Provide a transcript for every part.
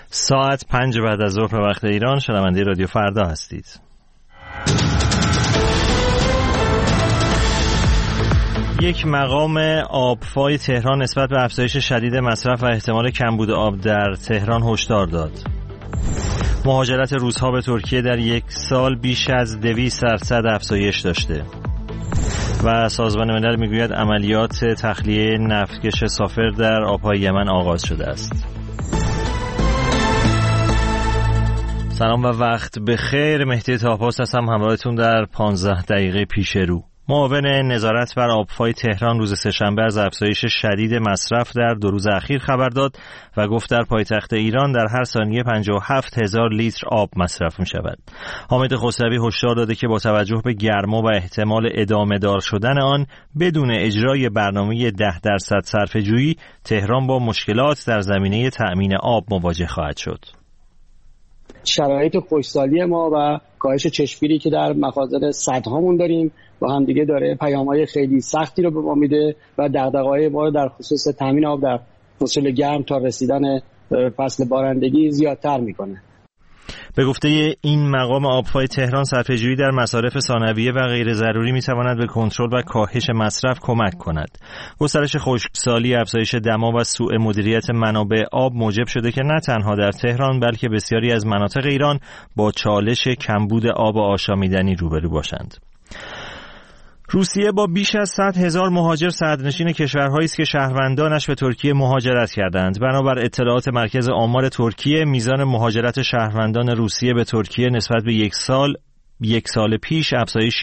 ساعت 5 بعد از ظهر به وقت ایران. شنونده رادیو فردا هستید. یک مقام آبفای تهران نسبت به افزایش شدید مصرف و احتمال کمبود آب در تهران هشدار داد. مهاجرت روس‌ها به ترکیه در یک سال بیش از 200% افزایش داشته. و سازمان ملل میگوید عملیات تخلیه نفتکش سافر در آبهای یمن آغاز شده است. سلام و وقت بخیر. مهدی طاه‌پاس هستم همراهتون در 15 دقیقه پیش رو. معاون نظارت بر آبفای تهران روز سه‌شنبه از افزایش شدید مصرف در 2 روز اخیر خبر داد و گفت در پایتخت ایران در هر ثانیه 57,000 لیتر آب مصرف می شود. حامد خسروی هشدار داده که با توجه به گرما و احتمال ادامه دار شدن آن بدون اجرای برنامه 10% صرفه‌جویی تهران با مشکلات در زمینه تأمین آب مواجه خواهد شد. شرایط خشکسالی ما و کاهش چشمگیری که در مخازن سدهامون داریم با هم دیگه داره پیام‌های خیلی سختی رو به ما میده و دغدغه‌های ما رو در خصوص تامین آب در فصل گرم تا رسیدن فصل بارندگی زیادتر میکنه. به گفته این مقام آبفای تهران صرفه‌جویی در مصارف ثانویه و غیر ضروری میتواند به کنترل و کاهش مصرف کمک کند. گسترش خشکسالی، افزایش دما و سوء مدیریت منابع آب موجب شده که نه تنها در تهران بلکه بسیاری از مناطق ایران با چالش کمبود آب آشامیدنی روبرو باشند. روسیه با بیش از 100,000 مهاجر صدرنشین کشورهایی است که شهروندانش به ترکیه مهاجرت کردند. بنابر اطلاعات مرکز آمار ترکیه، میزان مهاجرت شهروندان روسیه به ترکیه نسبت به یک سال پیش افزایشی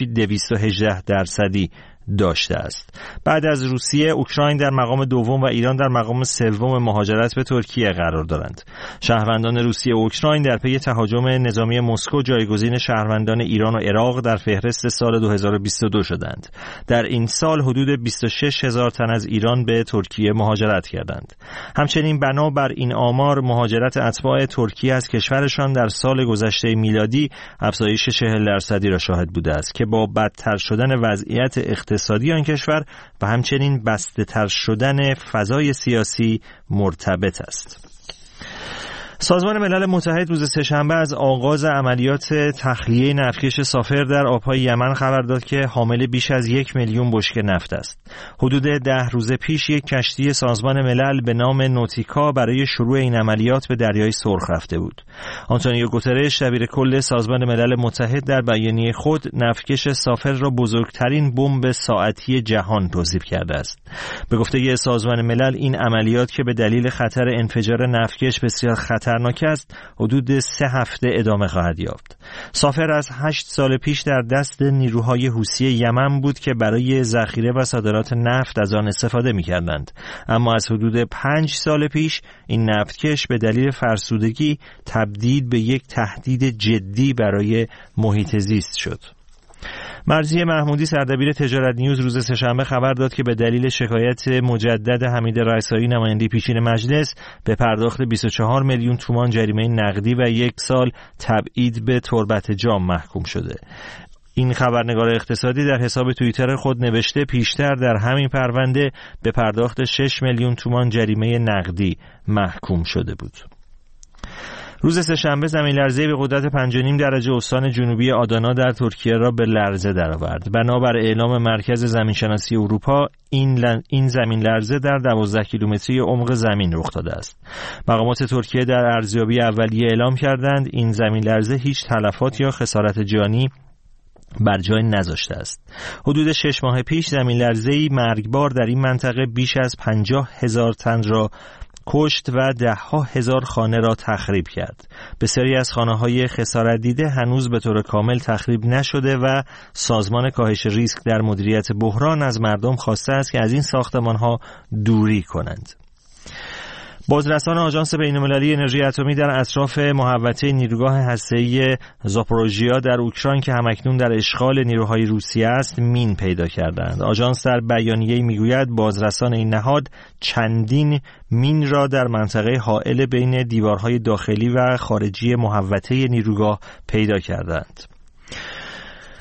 218% داشته است. بعد از روسیه، اوکراین در مقام دوم و ایران در مقام سوم مهاجرت به ترکیه قرار دارند. شهروندان روسیه و اوکراین در پی تهاجم نظامی مسکو جایگزین شهروندان ایران و عراق در فهرست سال 2022 شدند. در این سال حدود 26,000 تن از ایران به ترکیه مهاجرت کردند. همچنین بنابر این آمار مهاجرت اتباع ترکیه از کشورشان در سال گذشته میلادی افزایش 40% را شاهد بوده است که با بدتر شدن وضعیت اقتصادی آن کشور و همچنین بسته‌تر شدن فضای سیاسی مرتبط است. سازمان ملل متحد روز سه‌شنبه از آغاز عملیات تخلیه نفتکش سافر در آبهای یمن خبر داد که حامل بیش از 1 میلیون بشکه نفت است. حدود 10 روز پیش یک کشتی سازمان ملل به نام نوتیکا برای شروع این عملیات به دریای سرخ رفته بود. آنتونیو گوترش دبیر کل سازمان ملل متحد در بیانیه خود نفتکش سافر را بزرگترین بمب ساعتی جهان توصیف کرده است. به گفته سازمان ملل این عملیات که به دلیل خطر انفجار نفتکش بسیار خطرناک است حدود 3 هفته ادامه خواهد یافت. سافر از 8 سال پیش در دست نیروهای حوثی یمن بود که برای ذخیره و صادرات نفت از آن استفاده می‌کردند، اما از حدود 5 سال پیش این نفتکش به دلیل فرسودگی تبدیل به یک تهدید جدی برای محیط زیست شد. مرضی محمودی سردبیر تجارت نیوز روز سه‌شنبه خبر داد که به دلیل شکایت مجدد حمید رئیسایی نماینده پیشین مجلس به پرداخت 24 میلیون تومان جریمه نقدی و 1 سال تبعید به تربت جام محکوم شده. این خبرنگار اقتصادی در حساب توییتر خود نوشته پیشتر در همین پرونده به پرداخت 6 میلیون تومان جریمه نقدی محکوم شده بود. روز سه‌شنبه زمین‌لرزه‌ای به قدرت 5.5 درجه استان جنوبی آدانا در ترکیه را به لرزه درآورد. بنابر اعلام مرکز زمینشناسی اروپا این زمین‌لرزه در 12 کیلومتری عمق زمین رخ داده است. مقامات ترکیه در ارزیابی اولیه اعلام کردند این زمین‌لرزه هیچ تلفات یا خسارت جانی بر جای نذاشته است. حدود 6 ماه پیش زمین‌لرزه‌ای مرگبار در این منطقه بیش از 50,000 تن را کشت و 10,000 خانه را تخریب کرد. بسیاری از خانه‌های خسارت دیده هنوز به طور کامل تخریب نشده و سازمان کاهش ریسک در مدیریت بحران از مردم خواسته است که از این ساختمان‌ها دوری کنند. بازرسان آژانس بین‌المللی انرژی اتمی در اطراف محوطه نیروگاه هسته‌ای زاپوروژیا در اوکراین که همکنون در اشغال نیروهای روسیه است مین پیدا کردند. آژانس در بیانیه‌ای میگوید بازرسان این نهاد چندین مین را در منطقه حائل بین دیوارهای داخلی و خارجی محوطه نیروگاه پیدا کردند.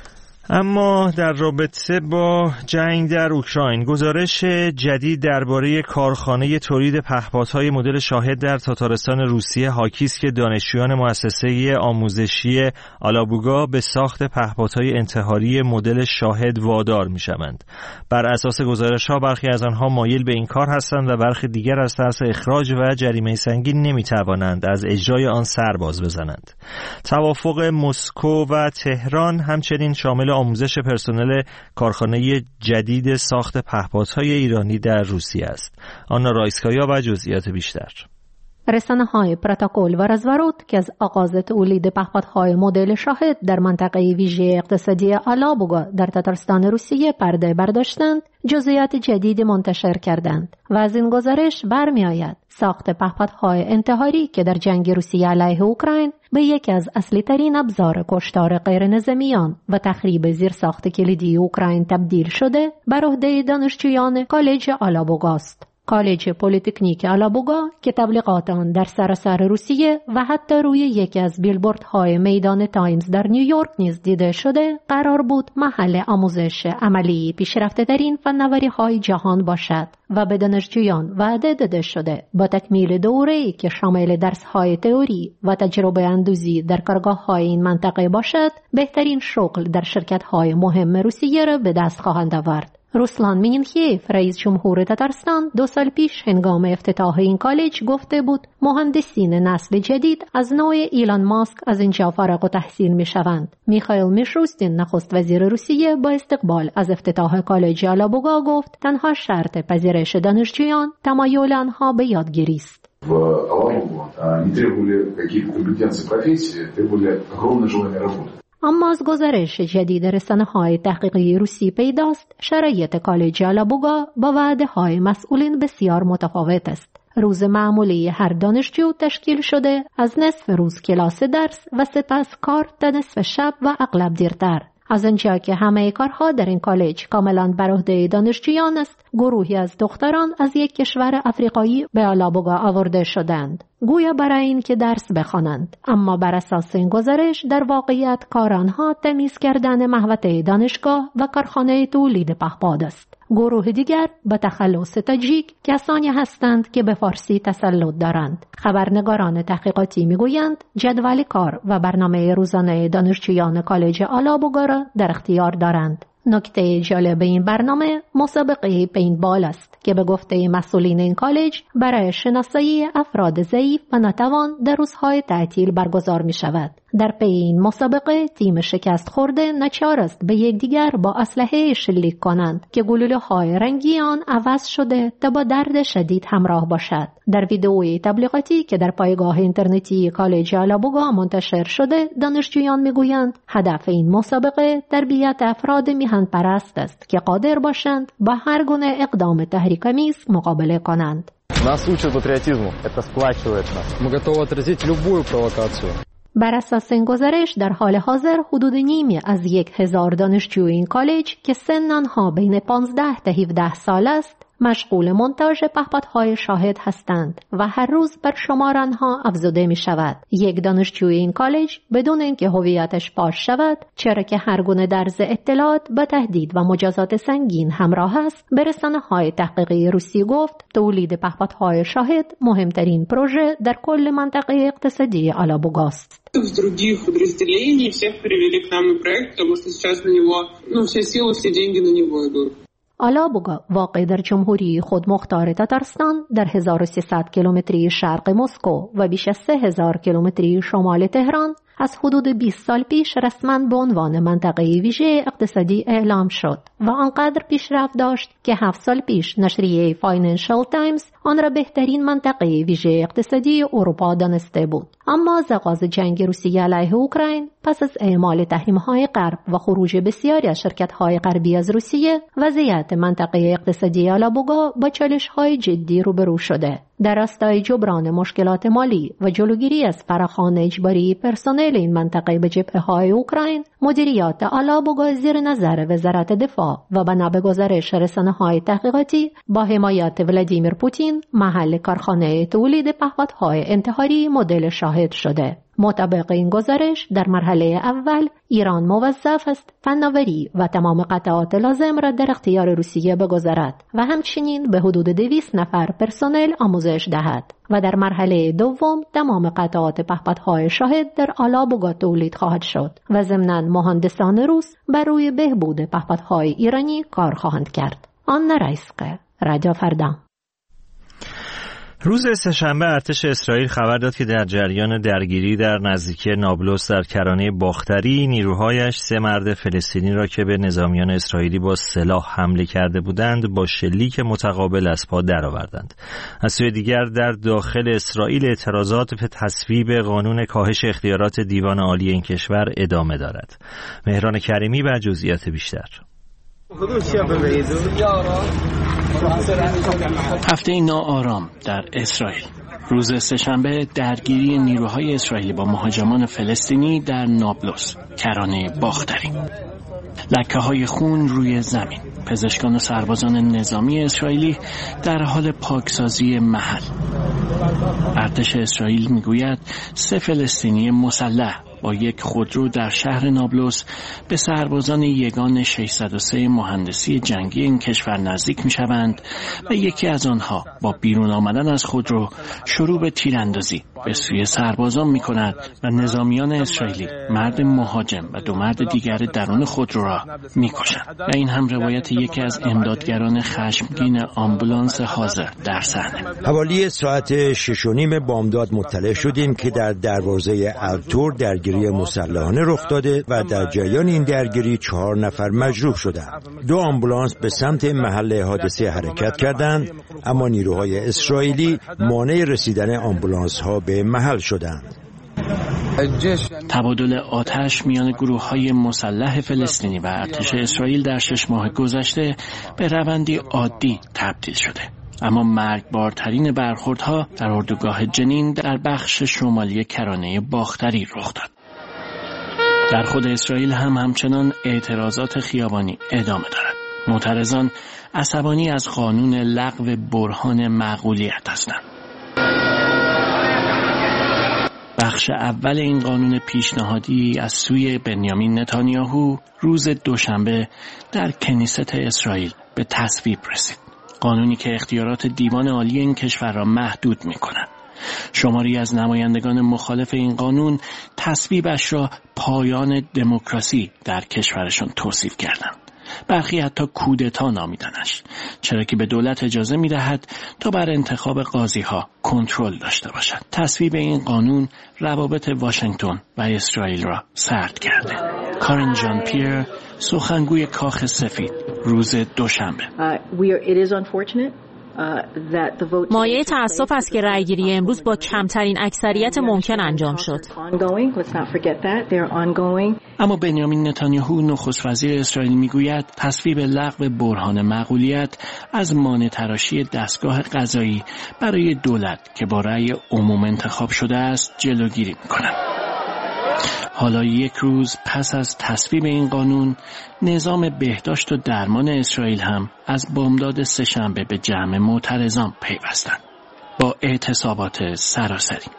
اما در رابطه با جنگ در اوکراین، گزارش جدید درباره کارخانه تولید پهپادهای مدل شاهد در تاتارستان روسیه حاکی است که دانشجویان مؤسسه آموزشی آلابوگا به ساخت پهپادهای انتحاری مدل شاهد وادار می‌شوند. بر اساس گزارش‌ها برخی از آنها مایل به این کار هستند و برخی دیگر از ترس اخراج و جریمه سنگین نمی‌توانند از اجرای آن سر باز بزنند. توافق مسکو و تهران همچنین شامل آموزش پرسنل کارخانه جدید ساخت پهپادهای ایرانی در روسیه است. آنا رایسکایا و جزئیات بیشتر. رسانه‌های پروتکل و رزوارود که از آغاز تولید پهپادهای مدل شاهد در منطقه ویژه اقتصادی آلابوگا در تاتارستان روسیه پرده برداشتند، جزئیات جدید منتشر کردند و از این گزارش برمی‌آید ساخت پهپادهای انتحاری که در جنگ روسیه علیه اوکراین به یکی از اصلی ترین ابزار کشتار غیر نظامیان و تخریب زیرساخت کلیدی اوکراین تبدیل شده بر عهده دانشجویان کالج آلابوگا است. کالج پلی‌تکنیک آلابوگا که تبلیغات آن در سراسر روسیه و حتی روی یکی از بیلبوردهای میدان تایمز در نیویورک نیز دیده شده، قرار بود محل آموزش عملی پیشرفته‌ترین فناوری‌های جهان باشد و به دانشجویان وعده داده شده با تکمیل دوره‌ای که شامل درس‌های تئوری و تجربه اندوزی در کارگاه‌های این منطقه باشد، بهترین شغل در شرکت‌های مهم روسیه را به دست خواهند آورد. روسلان مینیخیف رئیس جمهور تاتارستان 2 سال پیش هنگام افتتاح این کالج گفته بود مهندسین نسل جدید از نوع ایلان ماسک از اینجا فارغ التحصیل میشوند. میخائیل میشوستین نخست وزیر روسیه با استقبال از افتتاح کالج آلابوگا گفت تنها شرط پذیرش دانشجویان تمایل آنها به یادگیری است. В Алабугу не требовали какие-то компетенции профессии, требовали огромное желание работать. اما از گزارش جدید رسانه‌های تحقیقی روسی پیداست شرایط کالج آلابوگا با وعده‌های مسئولین بسیار متفاوت است. روز معمولی هر دانشجو تشکیل شده از نصف روز کلاس درس و سپس کار تا نصف شب و اغلب دیرتر. از آنجا که همه کارها در این کالج کاملا بر عهده دانشجویان است، گروهی از دختران از یک کشور افریقایی به آلابوگا آورده شدند، گویا برای این که درس بخوانند، اما بر اساس این گزارش در واقعیت کار آنها تمیز کردن محوطه دانشگاه و کارخانه تولید پهپاد است. گروه دیگر به تخلص تاجیک کسانی هستند که به فارسی تسلط دارند. خبرنگاران تحقیقاتی میگویند جدول کار و برنامه روزانه دانشجویان کالج آلابوگا را در اختیار دارند. نکته جالب این برنامه مسابقه پینتبال است که به گفته مسئولین این کالج برای شناسایی افراد ضعیف و ناتوان در روزهای تعطیل برگزار می شود. در پی این مسابقه تیم شکست خورده ناچار است به یکدیگر با اسلحه شلیک کنند که گلوله‌های رنگی آن عوض شده تا با درد شدید همراه باشد. در ویدئوی تبلیغاتی که در پایگاه اینترنتی کالج آلابوگا منتشر شده، دانشجویان میگویند هدف این مسابقه تربیت افراد میهن پرست است که قادر باشند با هر گونه اقدام تحریک‌آمیز مقابله کنند. Нас учат патриотизму, это сплачивает нас. Мы готовы отразить любую провокацию. بر اساس این گزارش در حال حاضر حدود نیمی از 1000 دانشجوی این کالج که سن آنها بین 15 تا 17 سال است مشغول مونتاژ پهپادهای شاهد هستند و هر روز بر شمار آنها افزوده می شود. یک دانشجوی این کالج بدون اینکه هویتش پاش شود، چرا که هر گونه درز اطلاعات با تهدید و مجازات سنگین همراه است، به رسانه‌های تحقیقی روسی گفت تولید پهپادهای شاهد مهمترین پروژه در کل منطقه اقتصادی آلابوگا است. Из других подразделений всех привели к нам на проект, потому что сейчас на него, все силы, все деньги на него идут. آلابوگا واقع در جمهوری خودمختار تاتارستان در 1300 کیلومتری شرق مسکو و بیش از 3000 کیلومتری شمال تهران از حدود 20 سال پیش رسما به عنوان منطقه ویژه اقتصادی اعلام شد و آنقدر پیشرفت داشت که 7 سال پیش نشریه فاینانشال تایمز آن را بهترین منطقه ویژه اقتصادی اروپا دانسته بود. اما از آغاز جنگ روسیه علیه اوکراین پس از اعمال تحریم‌های غرب و خروج بسیاری از شرکت‌های غربی از روسیه، وضعیت منطقه اقتصادی آلابوگا با چالش‌های جدی روبرو شده. در راستای جبران مشکلات مالی و جلوگیری از فراخوان اجباری پرسنل این منطقه به جبهه‌های اوکراین، مدیریت آلابوگا زیر نظر وزارت دفاع و بنا به گزارش رسانه‌های تحقیقاتی با حمایت ولادیمیر پوتین محل کارخانه تولید پهپادهای انتحاری مدل شاهد شده. مطابق این گزارش در مرحله اول ایران موظف است فناوری و تمام قطعات لازم را در اختیار روسیه بگذارد و همچنین به حدود 200 نفر پرسنل آموزش دهد و در مرحله دوم تمام قطعات پهپادهای شاهد در آلابوگا تولید خواهد شد و ضمناً مهندسان روس بر روی بهبود پهپادهای ایرانی کار خواهند کرد. آن رایسکه، رادیو فردا. روز سه‌شنبه ارتش اسرائیل خبر داد که در جریان درگیری در نزدیکی نابلس در کرانه باختری نیروهایش 3 مرد فلسطینی را که به نظامیان اسرائیلی با سلاح حمله کرده بودند با شلیک متقابل از پا درآوردند. از سوی دیگر در داخل اسرائیل اعتراضات به تصویب قانون کاهش اختیارات دیوان عالی این کشور ادامه دارد. مهران کریمی و جزئیات بیشتر. هفته ناآرام در اسرائیل. روز سه‌شنبه درگیری نیروهای اسرائیلی با مهاجمان فلسطینی در نابلس، کرانه باختری. لکه‌های خون روی زمین. پزشکان و سربازان نظامی اسرائیلی در حال پاکسازی محل. ارتش اسرائیل میگوید 3 فلسطینی مسلح با یک خودرو در شهر نابلس به سربازان یگان 603 مهندسی جنگی این کشور نزدیک می‌شوند و یکی از آنها با بیرون آمدن از خودرو شروع به تیراندازی به سوی سربازان می‌کند و نظامیان اسرائیلی مرد مهاجم و 2 مرد دیگر درون خودرو را می‌کشند. و این هم روایت یکی از امدادگران خشمگین آمبولانس حاضر در صحنه. حوالی ساعت 6:30 بامداد مطلع شدیم که در دروازه التور درگیری مسلحانه رخ داده و در جریان این درگیری 4 نفر مجروح شدند. 2 آمبولانس به سمت محل حادثه حرکت کردند، اما نیروهای اسرائیلی مانع رسیدن آمبولانس ها به محل شدند. تبادل آتش میان گروه‌های مسلح فلسطینی و ارتش اسرائیل در 6 ماه گذشته به روندی عادی تبدیل شده. اما مرگبارترین برخوردها در اردوگاه جنین در بخش شمالی کرانه باختری رخ داد. در خود اسرائیل هم همچنان اعتراضات خیابانی ادامه دارد. معترضان عصبانی از قانون لغو برهان معقولیت هستند. بخش اول این قانون پیشنهادی از سوی بنیامین نتانیاهو روز دوشنبه در کنیست اسرائیل به تصویب رسید. قانونی که اختیارات دیوان عالی این کشور را محدود می‌کند. شماری از نمایندگان مخالف این قانون تصویبش را پایان دموکراسی در کشورشان توصیف کردند. برخی حتی کودتا نامیدنش، چرا که به دولت اجازه می‌دهد تا بر انتخاب قاضی‌ها کنترل داشته باشد. تصویب این قانون روابط واشنگتن و اسرائیل را سرد کرده. کارین جان پیر، سخنگوی کاخ سفید، روز دوشنبه. مایه تأسف است که رأیگیری امروز با کمترین اکثریت ممکن انجام شد. اما بنیامین نتانیاهو نخست وزیر اسرائیل میگوید تصویب لغو برهان معقولیت از مانع تراشی دستگاه قضایی برای دولت که با رأی عموم انتخاب شده است جلوگیری میکند. حالا 1 روز پس از تصویب این قانون، نظام بهداشت و درمان اسرائیل هم از بامداد سه‌شنبه به جمع معترضان پیوستند با اعتصابات سراسری.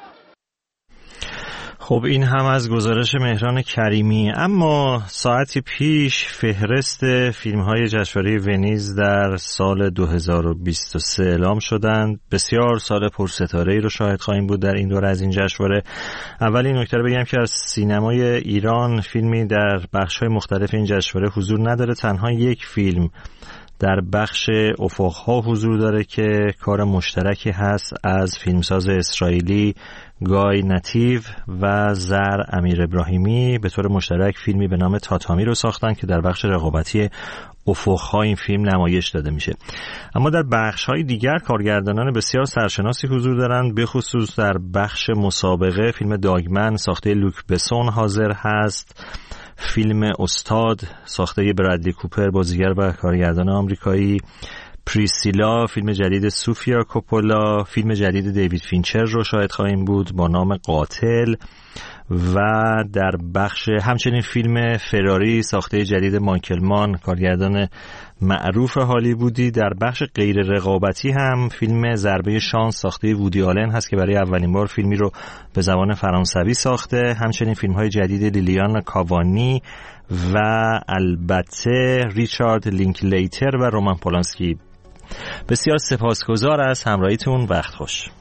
خب این هم از گزارش مهران کریمی. اما ساعتی پیش فهرست فیلم‌های جشنواره ونیز در سال 2023 اعلام شدند. بسیار سال پرستاره‌ای رو شاهد خواهیم بود در این دوره از این جشنواره. اول این نکته رو بگم که از سینمای ایران فیلمی در بخش‌های مختلف این جشنواره حضور نداره. تنها 1 فیلم در بخش افق‌ها حضور داره که کار مشترکی هست از فیلمساز اسرائیلی گای نتیو و زر امیر ابراهیمی. به طور مشترک فیلمی به نام تاتامی رو ساختن که در بخش رقابتی افق‌ها این فیلم نمایش داده میشه. اما در بخش‌های دیگر کارگردانان بسیار سرشناسی حضور دارند. به خصوص در بخش مسابقه فیلم داگمن ساخته لوک بسون حاضر هست. فیلم استاد ساخته برادلی کوپر بازیگر و کارگردان آمریکایی. پریسیلا، فیلم جدید سوفیا کوپولا. فیلم جدید دیوید فینچر رو شاهد خواهیم بود با نام قاتل و در بخش همچنین فیلم فراری ساخته جدید مایکل مان، کارگردان معروف هالیوودی. در بخش غیر رقابتی هم فیلم ضربه شانس ساخته وودی آلن هست که برای اولین بار فیلمی رو به زبان فرانسوی ساخته. همچنین فیلم‌های جدید لیلیان کاوانی و البته ریچارد لینکلیتر و رومان پولانسکی. بسیار سپاسگزار از همراهیتون. وقت خوش.